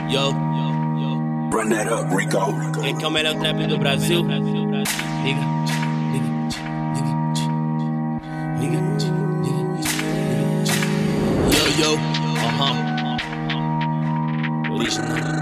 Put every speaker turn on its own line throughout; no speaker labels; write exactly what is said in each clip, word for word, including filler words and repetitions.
Yo,
Run that up, Rico.
quem que é o melhor trap do Brasil? Liga, liga, liga, liga, liga, liga. Yo, yo, aham. Original.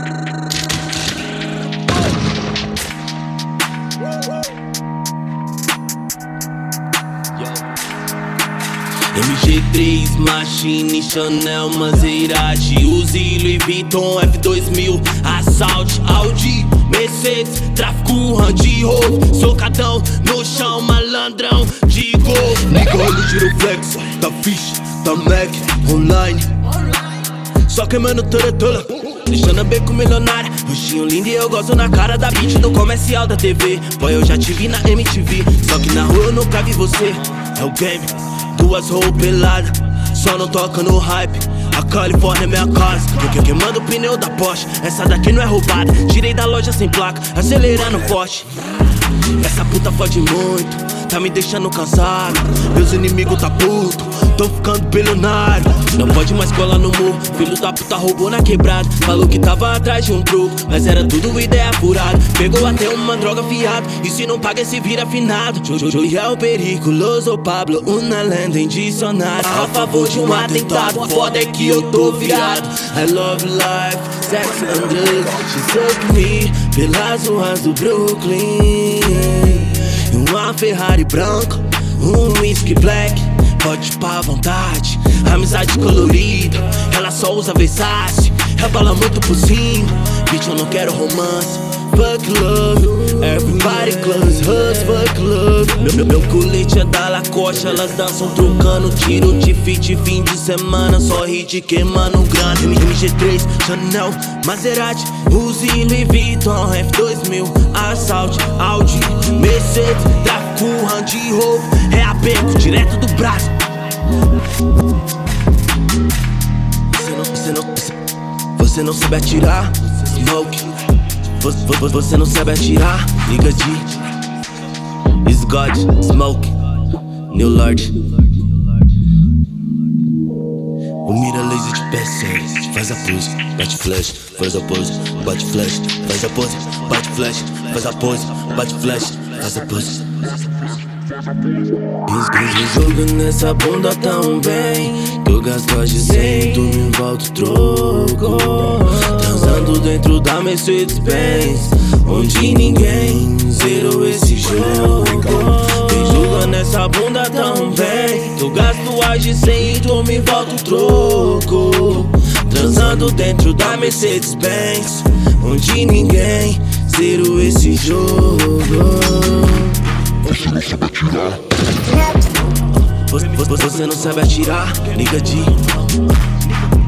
M G três, Machine, Chanel, Maserati, Uzi, Louis Vuitton, F dois mil, Assault, Audi, Mercedes, tráfico, Range Rover, socadão no chão, malandrão de gol. Nicole, giroflex, tá ficha, tá Mac, online, só queimando toda toda, deixando a beco milionária. Roxinho lindo e eu gosto na cara da beat do comercial da T V. Pô, eu já te vi na M T V, só que na rua eu nunca vi você. É o game, duas roupas peladas, só não toca no hype. A Califórnia é minha casa, porque queimando o pneu da Porsche. Essa daqui não é roubada, tirei da loja sem placa, acelerando forte. Essa puta fode muito, tá me deixando cansado. Meus inimigos tá puto, tô ficando bilionário. Não pode mais colar no muro, filho da puta roubou na quebrada. Falou que tava atrás de um truco, mas era tudo ideia furada. Pegou até uma droga fiada, e se não paga esse vira afinado. Joel periculoso, Pablo, uma lenda em dicionário. A favor de um atentado, foda é que eu tô virado. I love life, sex and drugs, she soak me pelas ruas do Brooklyn. E uma Ferrari branca, um whisky black, pode pra vontade, amizade colorida. Ela só usa Versace, rebola muito por cima. Bitch, eu não quero romance, fuck love. Everybody close hugs, fuck love. Meu, meu, meu colete é da Lacoste, elas dançam trocando tiro de fit. Fim de semana, só hit queimando grana. M G três, Chanel, Maserati, Uzi, Louis Vuitton, F dois mil, Assault, Audi, Mercedes, tráfico, Range Rover. É a beco, direto do braço. Você não, você não, você não sabe atirar, smoke. Você, você não sabe atirar, liga de Is God, smoke, New Lord. O mira laser de pé sério, faz a pose, bate flash, faz a pose, bate flash, faz a pose, bate flash, faz a pose, bate flash, faz a pose. Jogo nessa bunda tão bem, que eu gasto a de cem, tu me volta o troco. Transando dentro da Mercedes Benz, onde ninguém zerou esse jogo. Me julga nessa bunda tão bem, que eu gasto a de cem, tu me volta o troco. Transando dentro da Mercedes Benz, onde ninguém zerou esse jogo.
Você não sabe atirar.
Você, você não sabe atirar, liga de